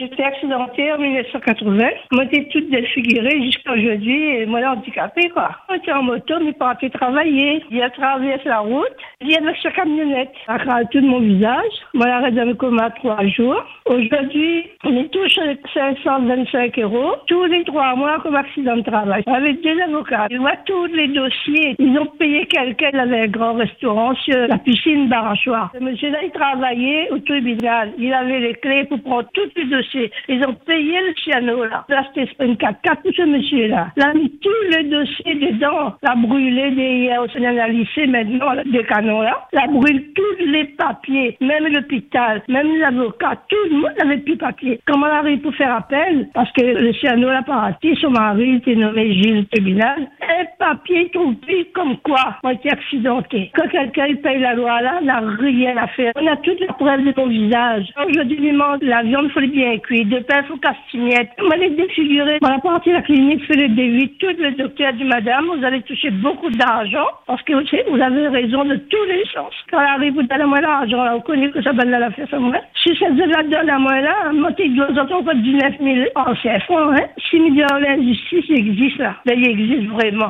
J'étais accidentée en 1980. Moi, j'étais toute défigurée jusqu'à aujourd'hui et moi, handicapée, quoi. J'étais en moto, mes parents étaient travailler. Il a traversé la route. Il y avait sa camionnette. Elle a craqué tout mon visage. Moi, elle a resté dans le coma 3 jours. Aujourd'hui, on est touché 525 euros tous les 3 mois comme accident de travail. Avec 2 avocats. Je vois tous les dossiers. Ils ont payé quelqu'un, il avait un grand restaurant sur la piscine Barachois. Ce monsieur-là, il travaillait au tribunal. Il avait les clés pour prendre tous les dossiers. Ils ont payé le piano, là. Là, c'était une 4x4 pour ce monsieur-là. Il a mis tous les dossiers dedans. Il a brûlé des lycée maintenant, des canons, là. Il a brûlé tous les papiers, même l'hôpital, même l'avocat. Tout le monde n'avait plus de papier. Comment on arrive pour faire appel? Parce que le piano l'a pas raté. Son mari était nommé Gilles au tribunal. Un papier trompé comme quoi moi j'étais accidenté. Quand quelqu'un il paye la loi là, on n'a rien à faire. On a toute la preuve de mon visage. Aujourd'hui, il manque la viande, il faut le bien cuire. De pain, il faut castignette. On est défiguré. On a parti à la clinique, fait le devis. Tout le docteur dit, madame, vous allez toucher beaucoup d'argent parce que vous avez raison de tous les sens. Quand elle arrive, vous donnez-moi l'argent, là, vous connaissez que ça va la faire ça, moi. Si ça la donne à moi là, moi, t'es 2 ans, on fait 19 000 en CFA, hein. 6 millions d'injustice, il existe là. Là, il existe vraiment.